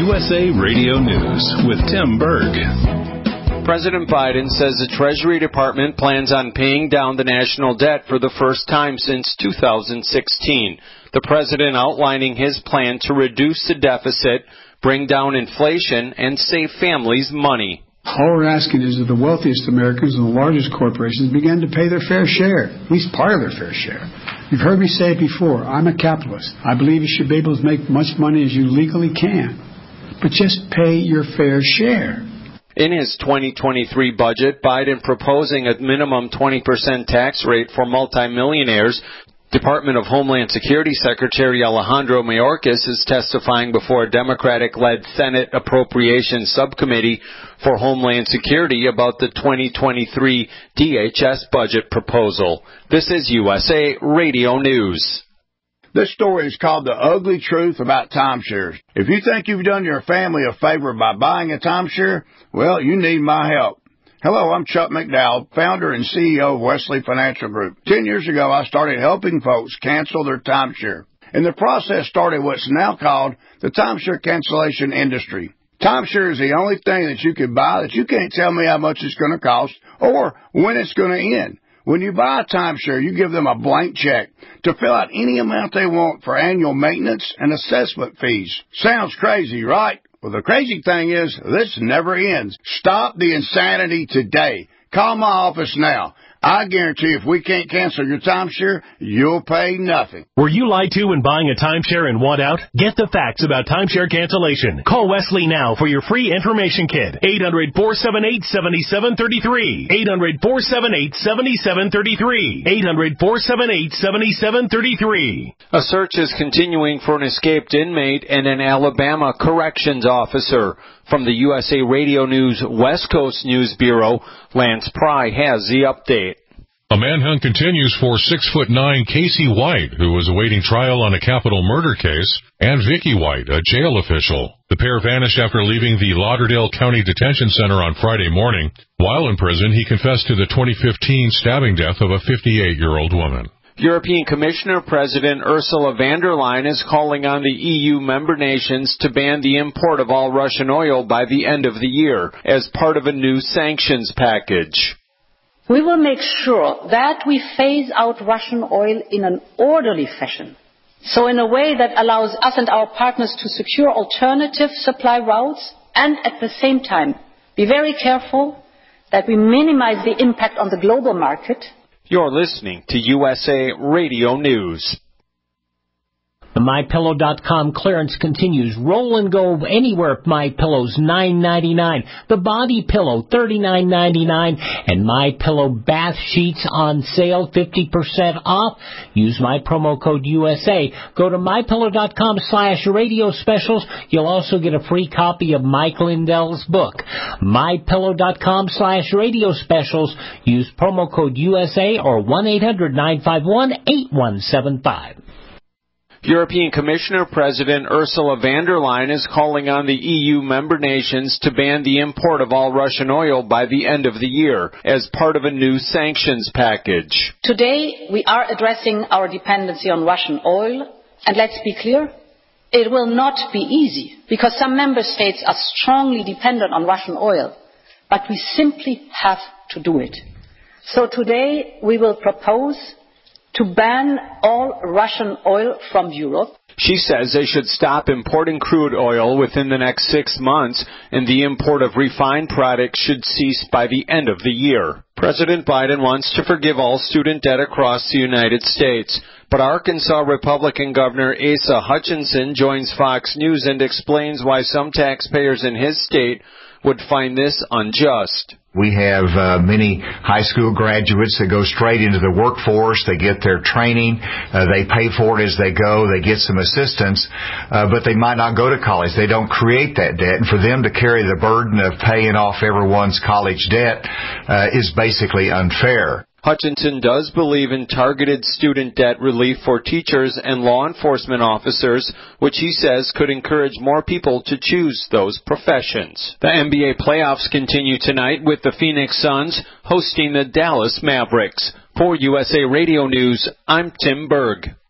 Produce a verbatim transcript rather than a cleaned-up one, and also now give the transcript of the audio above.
U S A Radio News with Tim Berg. President Biden says the Treasury Department plans on paying down the national debt for the first time since two thousand sixteen. The president outlining his plan to reduce the deficit, bring down inflation, and save families money. All we're asking is that the wealthiest Americans and the largest corporations begin to pay their fair share, at least part of their fair share. You've heard me say it before. I'm a capitalist. I believe you should be able to make much money as you legally can, but just pay your fair share. In his twenty twenty-three budget, Biden proposing a minimum twenty percent tax rate for multimillionaires. Department of Homeland Security Secretary Alejandro Mayorkas is testifying before a Democratic-led Senate Appropriations Subcommittee for Homeland Security about the twenty twenty-three D H S budget proposal. This is U S A Radio News. This story is called The Ugly Truth About Timeshares. If you think you've done your family a favor by buying a timeshare, well, you need my help. Hello, I'm Chuck McDowell, founder and C E O of Wesley Financial Group. Ten years ago, I started helping folks cancel their timeshare. And the process started what's now called the timeshare cancellation industry. Timeshare is the only thing that you can buy that you can't tell me how much it's going to cost or when it's going to end. When you buy a timeshare, you give them a blank check to fill out any amount they want for annual maintenance and assessment fees. Sounds crazy, right? Well, the crazy thing is, this never ends. Stop the insanity today. Call my office now. I guarantee if we can't cancel your timeshare, you'll pay nothing. Were you lied to when buying a timeshare and want out? Get the facts about timeshare cancellation. Call Wesley now for your free information kit. eight hundred, four seven eight, seven seven three three. eight hundred, four seven eight, seven seven three three. eight hundred, four seven eight, seven seven three three. A search is continuing for an escaped inmate and an Alabama corrections officer. From the U S A Radio News West Coast News Bureau, Lance Pry has the update. A manhunt continues for six foot nine Casey White, who was awaiting trial on a capital murder case, and Vicky White, a jail official. The pair vanished after leaving the Lauderdale County Detention Center on Friday morning. While in prison, he confessed to the twenty fifteen stabbing death of a fifty-eight-year-old woman. European Commissioner President Ursula von der Leyen is calling on the E U member nations to ban the import of all Russian oil by the end of the year as part of a new sanctions package. We will make sure that we phase out Russian oil in an orderly fashion, so in a way that allows us and our partners to secure alternative supply routes and at the same time be very careful that we minimize the impact on the global market. You're listening to U S A Radio News. The My Pillow dot com clearance continues. Roll and go anywhere. MyPillow's nine ninety-nine. The Body Pillow thirty-nine ninety-nine, and MyPillow bath sheets on sale fifty percent off. Use my promo code U S A. Go to My Pillow dot com slash radio specials. You'll also get a free copy of Mike Lindell's book. My Pillow dot com slash radio specials. Use promo code U S A or one eight hundred nine five one eight one seven five. European Commissioner President Ursula von der Leyen is calling on the E U member nations to ban the import of all Russian oil by the end of the year as part of a new sanctions package. Today, we are addressing our dependency on Russian oil, and let's be clear, it will not be easy because some member states are strongly dependent on Russian oil, but we simply have to do it. So today, we will propose to ban all Russian oil from Europe. She says they should stop importing crude oil within the next six months, and the import of refined products should cease by the end of the year. President Biden wants to forgive all student debt across the United States, but Arkansas Republican Governor Asa Hutchinson joins Fox News and explains why some taxpayers in his state would find this unjust. We have uh, many high school graduates that go straight into the workforce. They get their training. Uh, they pay for it as they go. They get some assistance, uh, but they might not go to college. They don't create that debt. And for them to carry the burden of paying off everyone's college debt uh, is basically unfair. Hutchinson does believe in targeted student debt relief for teachers and law enforcement officers, which he says could encourage more people to choose those professions. The N B A playoffs continue tonight with the Phoenix Suns hosting the Dallas Mavericks. For U S A Radio News, I'm Tim Berg.